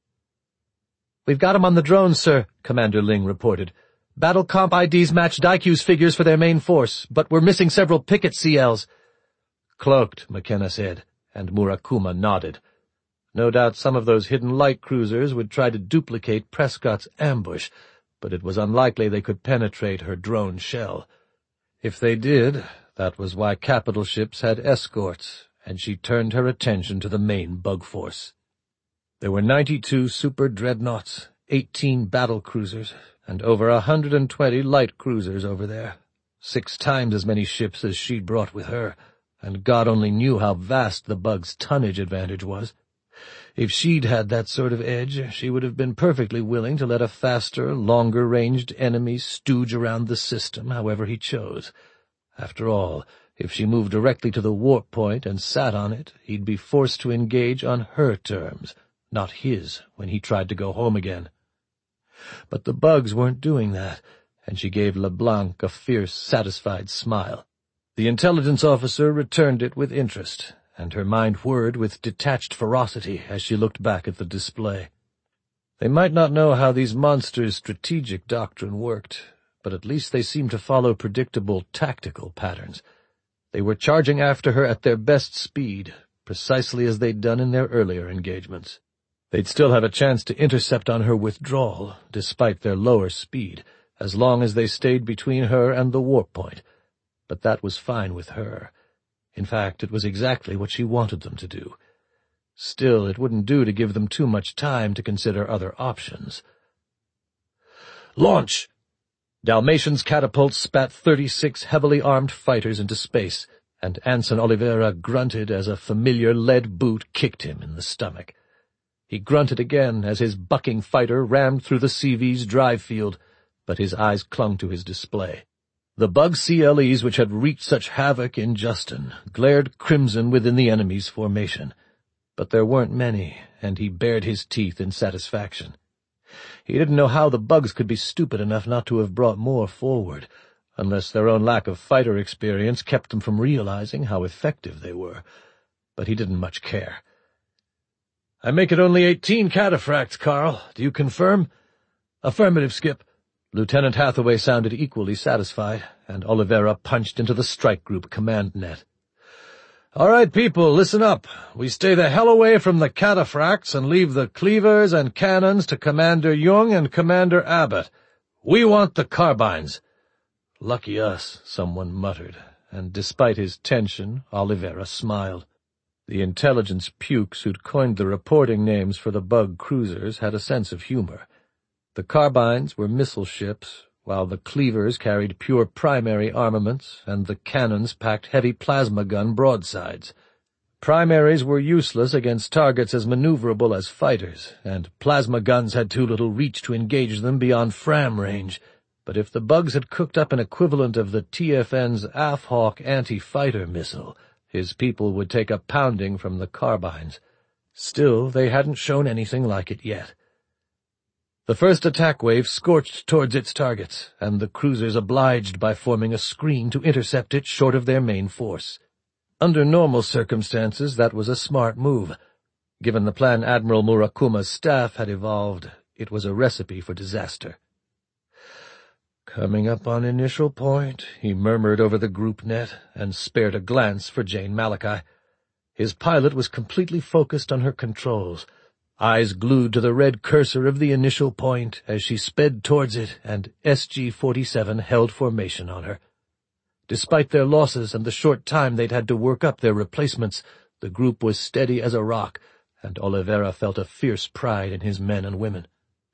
"We've got him on the drone, sir," Commander Ling reported. "Battle comp I Ds match Daikyu's figures for their main force, but we're missing several picket C Ls." "Cloaked," McKenna said, and Murakuma nodded. No doubt some of those hidden light cruisers would try to duplicate Prescott's ambush, but it was unlikely they could penetrate her drone shell. If they did, that was why capital ships had escorts, and she turned her attention to the main bug force. There were ninety-two super dreadnoughts, eighteen battle cruisers, and over a hundred and twenty light cruisers over there, six times as many ships as she'd brought with her, and God only knew how vast the bug's tonnage advantage was. If she'd had that sort of edge, she would have been perfectly willing to let a faster, longer-ranged enemy stooge around the system however he chose. After all, if she moved directly to the warp point and sat on it, he'd be forced to engage on her terms, not his, when he tried to go home again. But the bugs weren't doing that, and she gave LeBlanc a fierce, satisfied smile. The intelligence officer returned it with interest, and her mind whirred with detached ferocity as she looked back at the display. They might not know how these monsters' strategic doctrine worked, but at least they seemed to follow predictable tactical patterns. They were charging after her at their best speed, precisely as they'd done in their earlier engagements. They'd still have a chance to intercept on her withdrawal, despite their lower speed, as long as they stayed between her and the warp point. But that was fine with her. In fact, it was exactly what she wanted them to do. Still, it wouldn't do to give them too much time to consider other options. Launch! Dalmatian's catapult spat thirty-six heavily armed fighters into space, and Anson Oliveira grunted as a familiar lead boot kicked him in the stomach. He grunted again as his bucking fighter rammed through the C V's drive field, but his eyes clung to his display. The bug C L Es which had wreaked such havoc in Justin glared crimson within the enemy's formation. But there weren't many, and he bared his teeth in satisfaction. He didn't know how the bugs could be stupid enough not to have brought more forward, unless their own lack of fighter experience kept them from realizing how effective they were. But he didn't much care. "I make it only eighteen cataphracts, Carl. Do you confirm?" "Affirmative, Skip." Lieutenant Hathaway sounded equally satisfied, and Oliveira punched into the strike group command net. "All right, people, listen up. We stay the hell away from the cataphracts and leave the cleavers and cannons to Commander Jung and Commander Abbott. We want the carbines." "Lucky us," someone muttered, and despite his tension, Oliveira smiled. The intelligence pukes who'd coined the reporting names for the bug cruisers had a sense of humor. The carbines were missile ships, while the cleavers carried pure primary armaments, and the cannons packed heavy plasma gun broadsides. Primaries were useless against targets as maneuverable as fighters, and plasma guns had too little reach to engage them beyond Fram range. But if the bugs had cooked up an equivalent of the T F N's Afhawk anti-fighter missile, his people would take a pounding from the carbines. Still, they hadn't shown anything like it yet. The first attack wave scorched towards its targets, and the cruisers obliged by forming a screen to intercept it short of their main force. Under normal circumstances, that was a smart move. Given the plan Admiral Murakuma's staff had evolved, it was a recipe for disaster. "Coming up on initial point," he murmured over the group net, and spared a glance for Jane Malachi. His pilot was completely focused on her controls, eyes glued to the red cursor of the initial point as she sped towards it, and S G forty-seven held formation on her. Despite their losses and the short time they'd had to work up their replacements, the group was steady as a rock, and Oliveira felt a fierce pride in his men and women.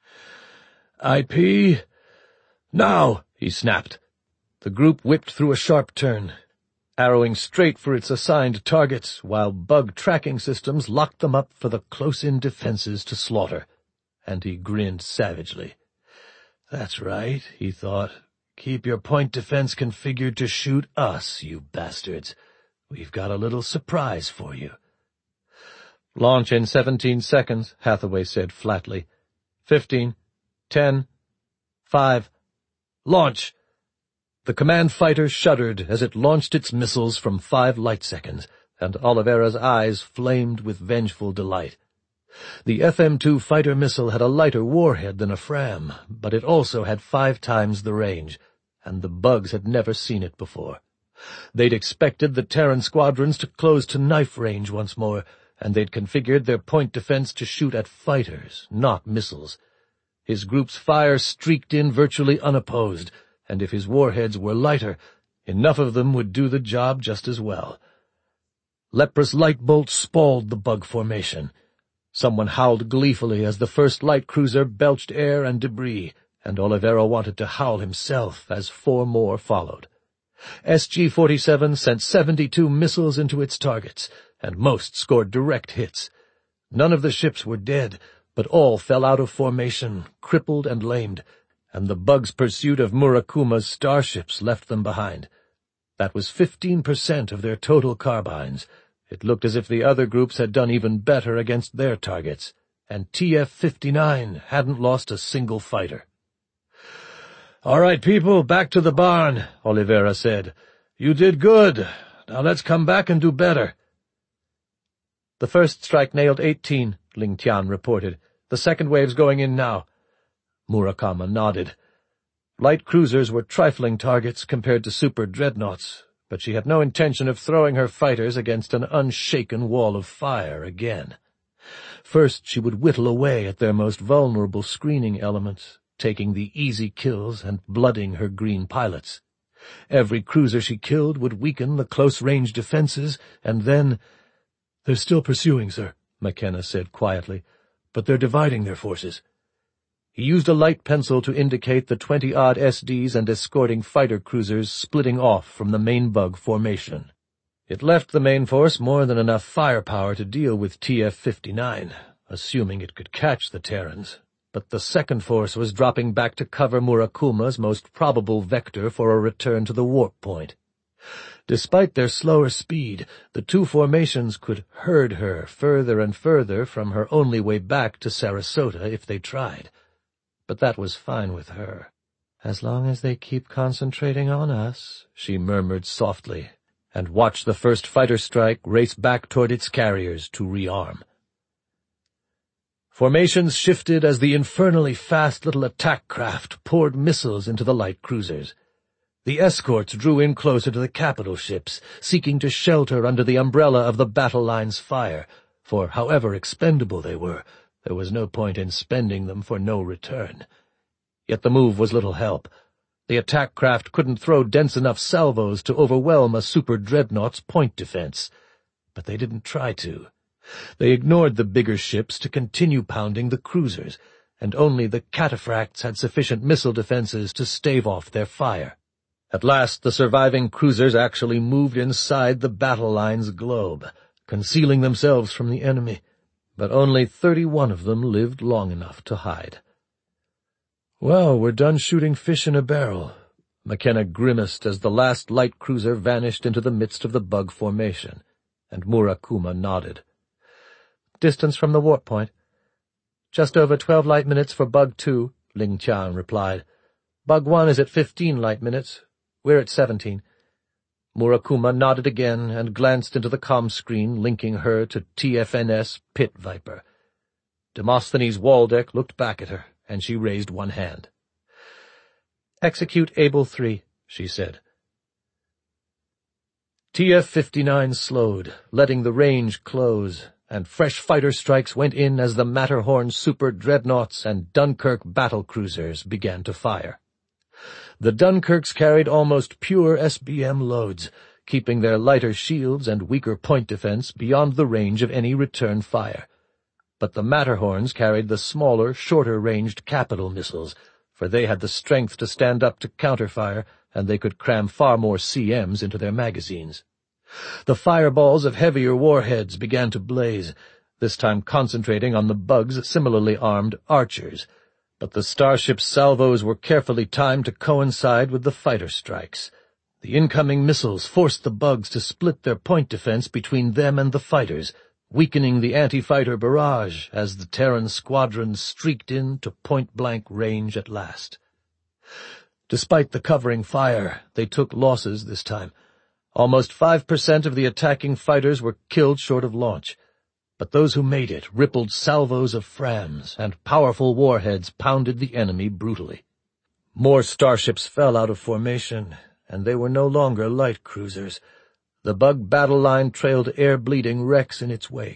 "I P... now!" he snapped. The group whipped through a sharp turn, arrowing straight for its assigned targets, while bug tracking systems locked them up for the close-in defenses to slaughter. And he grinned savagely. "That's right," he thought. "Keep your point defense configured to shoot us, you bastards. We've got a little surprise for you." "Launch in seventeen seconds," Hathaway said flatly. Fifteen. Ten. Five. Launch! The command fighter shuddered as it launched its missiles from five light seconds, and Oliveira's eyes flamed with vengeful delight. The F M two fighter missile had a lighter warhead than a Fram, but it also had five times the range, and the bugs had never seen it before. They'd expected the Terran squadrons to close to knife range once more, and they'd configured their point defense to shoot at fighters, not missiles. His group's fire streaked in virtually unopposed, and if his warheads were lighter, enough of them would do the job just as well. Leprous light bolts spalled the bug formation. Someone howled gleefully as the first light cruiser belched air and debris, and Oliveira wanted to howl himself as four more followed. S G forty-seven sent seventy-two missiles into its targets, and most scored direct hits. None of the ships were dead, but all fell out of formation, crippled and lamed, and the bug's pursuit of Murakuma's starships left them behind. That was fifteen percent of their total carbines. It looked as if the other groups had done even better against their targets, and T F fifty-nine hadn't lost a single fighter. "All right, people, back to the barn," Oliveira said. "You did good. Now let's come back and do better." "The first strike nailed eighteen, Ling Tian reported. "The second wave's going in now." Murakama nodded. Light cruisers were trifling targets compared to super dreadnoughts, but she had no intention of throwing her fighters against an unshaken wall of fire again. First she would whittle away at their most vulnerable screening elements, taking the easy kills and blooding her green pilots. Every cruiser she killed would weaken the close-range defenses, and then— "They're still pursuing, sir," McKenna said quietly, "but they're dividing their forces." He used a light pencil to indicate the twenty-odd S Ds and escorting fighter cruisers splitting off from the main bug formation. It left the main force more than enough firepower to deal with T F fifty-nine, assuming it could catch the Terrans, but the second force was dropping back to cover Murakuma's most probable vector for a return to the warp point. Despite their slower speed, the two formations could herd her further and further from her only way back to Sarasota if they tried. But that was fine with her. "As long as they keep concentrating on us," she murmured softly, and watched the first fighter strike race back toward its carriers to rearm. Formations shifted as the infernally fast little attack craft poured missiles into the light cruisers. The escorts drew in closer to the capital ships, seeking to shelter under the umbrella of the battle line's fire, for however expendable they were, there was no point in spending them for no return. Yet the move was little help. The attack craft couldn't throw dense enough salvos to overwhelm a super dreadnought's point defense. But they didn't try to. They ignored the bigger ships to continue pounding the cruisers, and only the cataphracts had sufficient missile defenses to stave off their fire. At last the surviving cruisers actually moved inside the battle line's globe, concealing themselves from the enemy, but only thirty-one of them lived long enough to hide. "Well, we're done shooting fish in a barrel," McKenna grimaced as the last light cruiser vanished into the midst of the bug formation, and Murakuma nodded. "Distance from the warp point?" "Just over twelve light minutes for bug two," Ling Tian replied. "Bug one is at fifteen light minutes. We're at seventeen." Murakuma nodded again and glanced into the comm screen linking her to T F N S Pit Viper. Demosthenes Waldeck looked back at her, and she raised one hand. "Execute Able three, she said. T F fifty-nine slowed, letting the range close, and fresh fighter strikes went in as the Matterhorn super dreadnoughts and Dunkirk battle cruisers began to fire. The Dunkirks carried almost pure S B M loads, keeping their lighter shields and weaker point defense beyond the range of any return fire. But the Matterhorns carried the smaller, shorter-ranged capital missiles, for they had the strength to stand up to counterfire, and they could cram far more C Ms into their magazines. The fireballs of heavier warheads began to blaze, this time concentrating on the bugs' similarly armed archers, but the starship's salvos were carefully timed to coincide with the fighter strikes. The incoming missiles forced the bugs to split their point defense between them and the fighters, weakening the anti-fighter barrage as the Terran squadrons streaked in to point-blank range at last. Despite the covering fire, they took losses this time. Almost five percent of the attacking fighters were killed short of launch, but those who made it rippled salvos of Frams, and powerful warheads pounded the enemy brutally. More starships fell out of formation, and they were no longer light cruisers. The bug battle line trailed air-bleeding wrecks in its wake,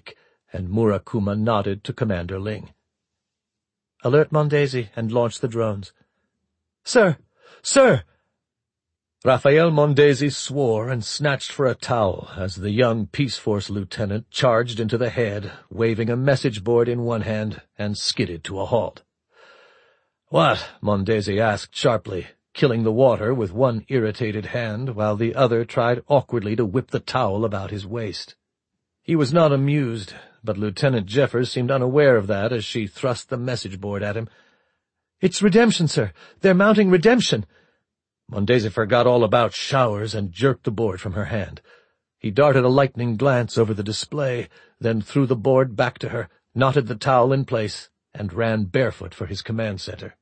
and Murakuma nodded to Commander Ling. "Alert Mondesi and launch the drones." "Sir! Sir!" Raphael Mondesi swore and snatched for a towel as the young Peace Force lieutenant charged into the head, waving a message board in one hand, and skidded to a halt. "What?" Mondesi asked sharply, killing the water with one irritated hand while the other tried awkwardly to whip the towel about his waist. He was not amused, but Lieutenant Jeffers seemed unaware of that as she thrust the message board at him. "It's redemption, sir. They're mounting redemption." Mondesi forgot all about showers and jerked the board from her hand. He darted a lightning glance over the display, then threw the board back to her, knotted the towel in place, and ran barefoot for his command center.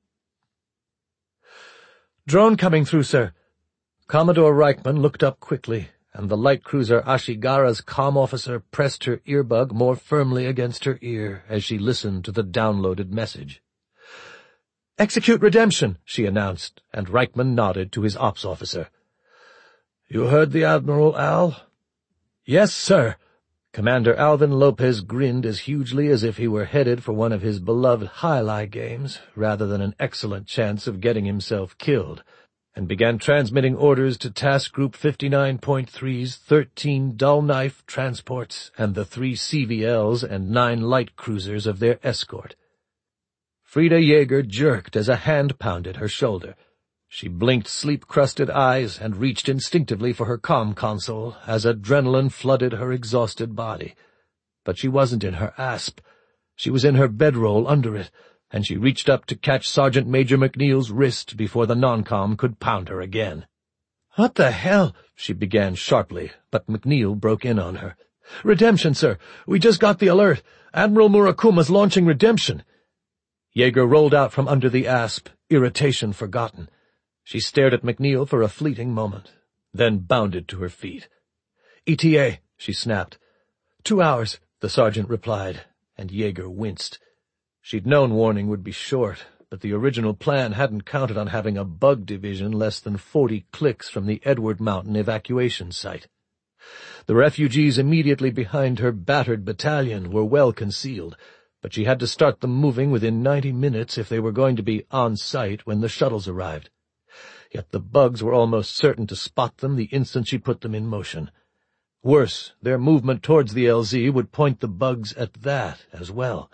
"Drone coming through, sir." Commodore Reichman looked up quickly, and the light cruiser Ashigara's comm officer pressed her earbud more firmly against her ear as she listened to the downloaded message. "Execute redemption," she announced, and Reichman nodded to his ops officer. "You heard the Admiral, Al?" "Yes, sir." Commander Alvin Lopez grinned as hugely as if he were headed for one of his beloved highlight games, rather than an excellent chance of getting himself killed, and began transmitting orders to Task Group fifty-nine point three's thirteen dull knife transports and the three C V Ls and nine light cruisers of their escort. Frida Jaeger jerked as a hand pounded her shoulder. She blinked sleep-crusted eyes and reached instinctively for her comm console as adrenaline flooded her exhausted body. But she wasn't in her asp. She was in her bedroll under it, and she reached up to catch Sergeant Major McNeil's wrist before the non-com could pound her again. "What the hell?" she began sharply, but McNeil broke in on her. "Redemption, sir. We just got the alert. Admiral Murakuma's launching redemption." Jaeger rolled out from under the asp, irritation forgotten. She stared at McNeil for a fleeting moment, then bounded to her feet. "E T A," she snapped. Two hours," the sergeant replied, and Jaeger winced. She'd known warning would be short, but the original plan hadn't counted on having a bug division less than forty clicks from the Edward Mountain evacuation site. The refugees immediately behind her battered battalion were well concealed, but she had to start them moving within ninety minutes if they were going to be on site when the shuttles arrived. Yet the bugs were almost certain to spot them the instant she put them in motion. Worse, their movement towards the L Z would point the bugs at that as well.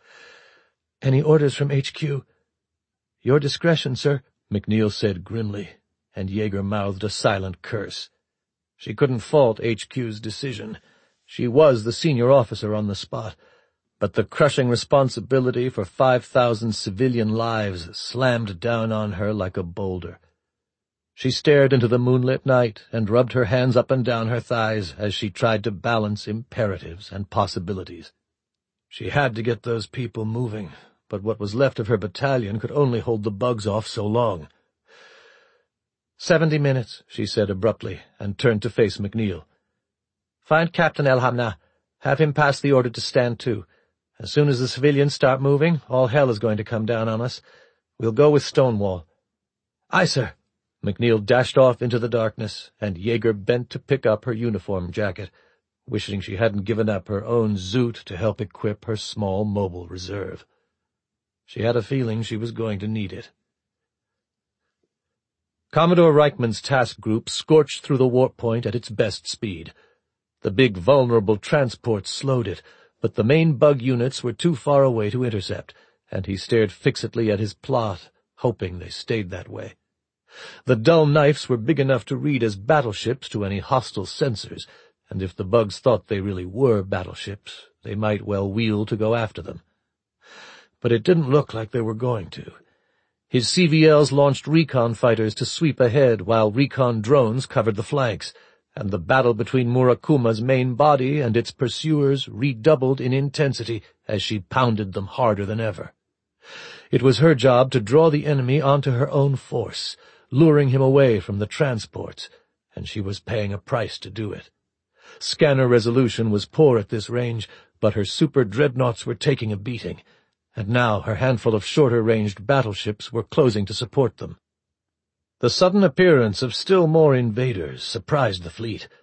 "Any orders from H Q?" "Your discretion, sir," McNeil said grimly, and Jaeger mouthed a silent curse. She couldn't fault H Q's decision. She was the senior officer on the spot, but the crushing responsibility for five thousand civilian lives slammed down on her like a boulder. She stared into the moonlit night and rubbed her hands up and down her thighs as she tried to balance imperatives and possibilities. She had to get those people moving, but what was left of her battalion could only hold the bugs off so long. Seventy minutes, she said abruptly, and turned to face McNeil. "Find Captain El-Hamna. Have him pass the order to stand to. As soon as the civilians start moving, all hell is going to come down on us. We'll go with Stonewall." "Aye, sir." McNeil dashed off into the darkness, and Jaeger bent to pick up her uniform jacket, wishing she hadn't given up her own Zoot to help equip her small mobile reserve. She had a feeling she was going to need it. Commodore Reichman's task group scorched through the warp point at its best speed. The big vulnerable transport slowed it, but the main bug units were too far away to intercept, and he stared fixedly at his plot, hoping they stayed that way. The dull knives were big enough to read as battleships to any hostile sensors, and if the bugs thought they really were battleships, they might well wheel to go after them. But it didn't look like they were going to. His C V Ls launched recon fighters to sweep ahead while recon drones covered the flanks, and the battle between Murakuma's main body and its pursuers redoubled in intensity as she pounded them harder than ever. It was her job to draw the enemy onto her own force, luring him away from the transports, and she was paying a price to do it. Scanner resolution was poor at this range, but her super dreadnoughts were taking a beating, and now her handful of shorter-ranged battleships were closing to support them. The sudden appearance of still more invaders surprised the fleet.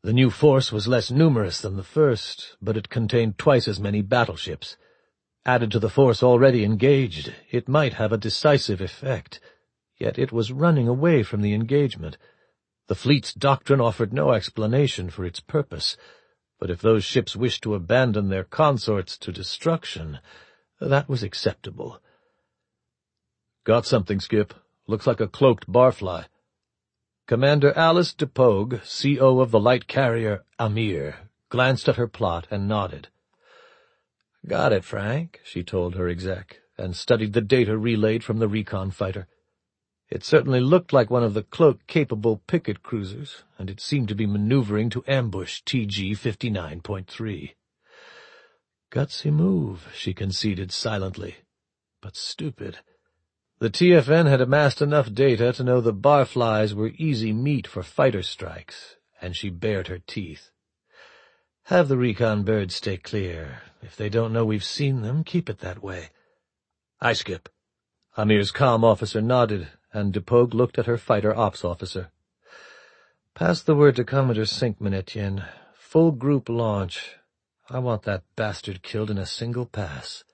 The new force was less numerous than the first, but it contained twice as many battleships. Added to the force already engaged, it might have a decisive effect, yet it was running away from the engagement. The fleet's doctrine offered no explanation for its purpose, but if those ships wished to abandon their consorts to destruction, that was acceptable. "Got something, Skip. Looks like a cloaked barfly." Commander Alice de Pogue, C O of the light carrier Amir, glanced at her plot and nodded. "Got it, Frank," she told her exec, and studied the data relayed from the recon fighter. It certainly looked like one of the cloak-capable picket cruisers, and it seemed to be maneuvering to ambush T G fifty-nine point three. Gutsy move, she conceded silently, but stupid. The T F N had amassed enough data to know the barflies were easy meat for fighter strikes, and she bared her teeth. "Have the recon birds stay clear. If they don't know we've seen them, keep it that way." "Aye, Skip." Amir's comm officer nodded, and de Pogue looked at her fighter ops officer. "Pass the word to Commodore Sinkman, Etienne. Full group launch. I want that bastard killed in a single pass."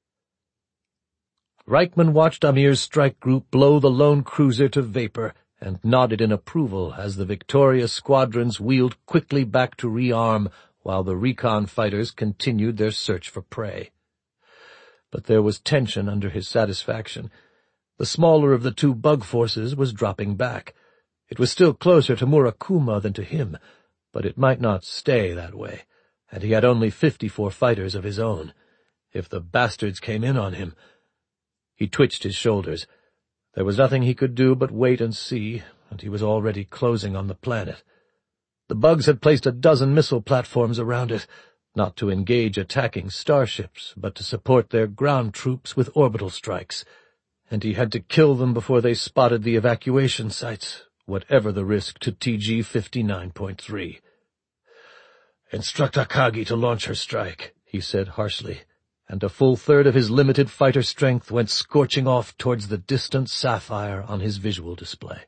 Reichman watched Amir's strike group blow the lone cruiser to vapor and nodded in approval as the victorious squadrons wheeled quickly back to rearm while the recon fighters continued their search for prey. But there was tension under his satisfaction. The smaller of the two bug forces was dropping back. It was still closer to Murakuma than to him, but it might not stay that way, and he had only fifty-four fighters of his own. If the bastards came in on him— He twitched his shoulders. There was nothing he could do but wait and see, and he was already closing on the planet. The bugs had placed a dozen missile platforms around it, not to engage attacking starships, but to support their ground troops with orbital strikes, and he had to kill them before they spotted the evacuation sites, whatever the risk to T G fifty-nine point three. "Instruct Akagi to launch her strike," he said harshly, and a full third of his limited fighter strength went scorching off towards the distant sapphire on his visual display.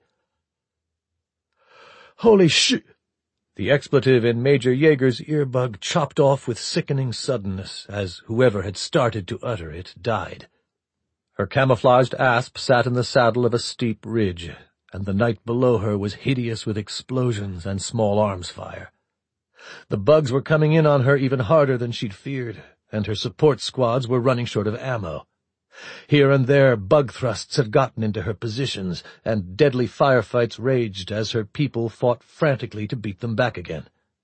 "Holy sh—" The expletive in Major Yeager's earbug chopped off with sickening suddenness as whoever had started to utter it died. Her camouflaged asp sat in the saddle of a steep ridge, and the night below her was hideous with explosions and small arms fire. The bugs were coming in on her even harder than she'd feared, and her support squads were running short of ammo. Here and there bug thrusts had gotten into her positions, and deadly firefights raged as her people fought frantically to beat them back again.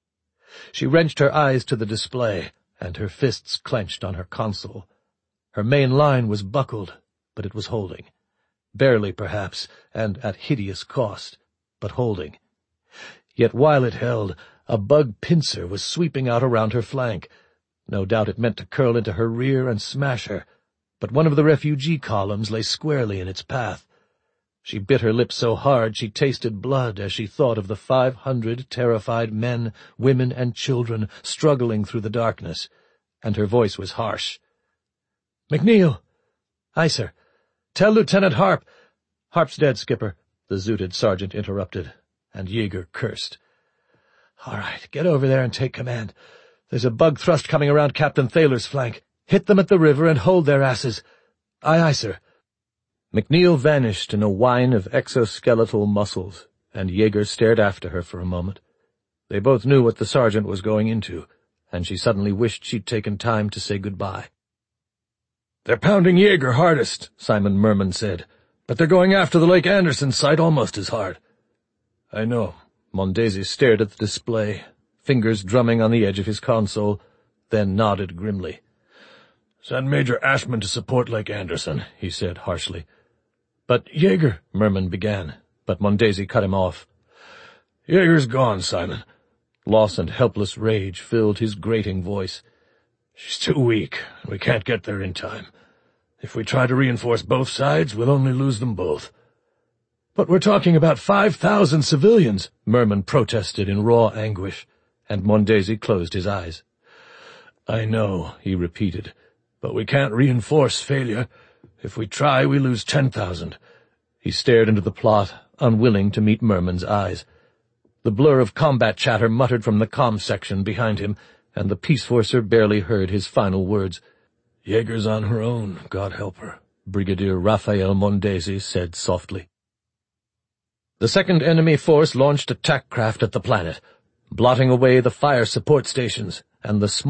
She wrenched her eyes to the display, and her fists clenched on her console. Her main line was buckled, but it was holding. Barely, perhaps, and at hideous cost, but holding. Yet while it held, a bug pincer was sweeping out around her flank. No doubt it meant to curl into her rear and smash her, but one of the refugee columns lay squarely in its path. She bit her lips so hard she tasted blood as she thought of the five hundred terrified men, women, and children struggling through the darkness, and her voice was harsh. "McNeil!" "Aye, sir. Tell Lieutenant Harp—" "Harp's dead, Skipper," the zooted sergeant interrupted, and Yeager cursed. "All right, get over there and take command. There's a bug thrust coming around Captain Thaler's flank. Hit them at the river and hold their asses." "Aye, aye, sir." McNeil vanished in a whine of exoskeletal muscles, and Yeager stared after her for a moment. They both knew what the sergeant was going into, and she suddenly wished she'd taken time to say goodbye. "They're pounding Yeager hardest," Simon Merman said, "but they're going after the Lake Anderson site almost as hard." "I know." Mondesi stared at the display, fingers drumming on the edge of his console, then nodded grimly. "Send Major Ashman to support Lake Anderson," he said harshly. "But Yeager—" Merman began, but Mondesi cut him off. "Yeager's gone, Simon." Loss and helpless rage filled his grating voice. "She's too weak, and we can't get there in time. If we try to reinforce both sides, we'll only lose them both." "But we're talking about five thousand civilians," Merman protested in raw anguish, and Mondesi closed his eyes. "I know," he repeated, "but we can't reinforce failure. If we try, we lose ten thousand. He stared into the plot, unwilling to meet Merman's eyes. The blur of combat chatter muttered from the comm section behind him, and the Peace Forcer barely heard his final words. "Jaeger's on her own, God help her," Brigadier Raphael Mondesi said softly. The second enemy force launched attack craft at the planet, blotting away the fire support stations and the